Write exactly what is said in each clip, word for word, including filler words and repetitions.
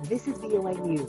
This is V O A News.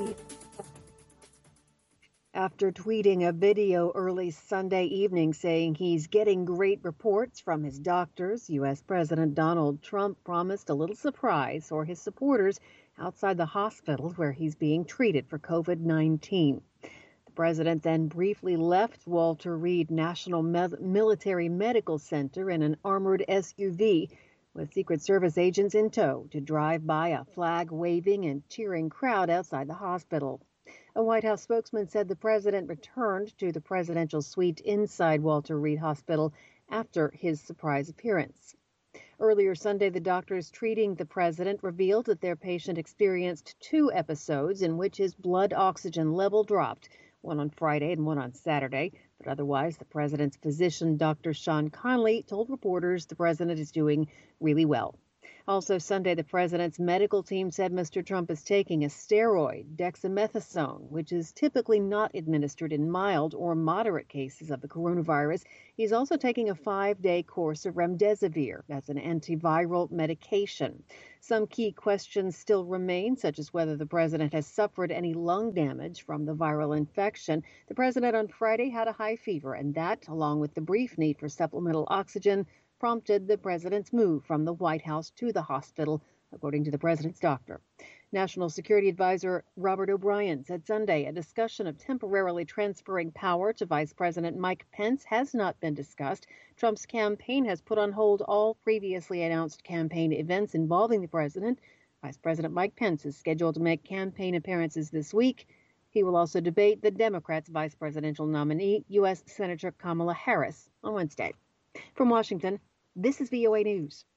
After tweeting a video early Sunday evening saying he's getting great reports from his doctors, U S. President Donald Trump promised a little surprise for his supporters outside the hospital where he's being treated for COVID nineteen. The president then briefly left Walter Reed National Me- Military Medical Center in an armored S U V with Secret Service agents in tow to drive by a flag-waving and cheering crowd outside the hospital. A White House spokesman said the president returned to the presidential suite inside Walter Reed Hospital after his surprise appearance. Earlier Sunday, the doctors treating the president revealed that their patient experienced two episodes in which his blood oxygen level dropped, one on Friday and one on Saturday. But otherwise, the president's physician, Doctor Sean Conley, told reporters the president is doing really well. Also Sunday, the president's medical team said Mister Trump is taking a steroid, dexamethasone, which is typically not administered in mild or moderate cases of the coronavirus. He's also taking a five-day course of remdesivir. That's an antiviral medication. Some key questions still remain, such as whether the president has suffered any lung damage from the viral infection. The president on Friday had a high fever, and that, along with the brief need for supplemental oxygen, prompted the president's move from the White House to the hospital, according to the president's doctor. National Security Advisor Robert O'Brien said Sunday a discussion of temporarily transferring power to Vice President Mike Pence has not been discussed. Trump's campaign has put on hold all previously announced campaign events involving the president. Vice President Mike Pence is scheduled to make campaign appearances this week. He will also debate the Democrats' vice presidential nominee, U S. Senator Kamala Harris, on Wednesday. From Washington, this is V O A News.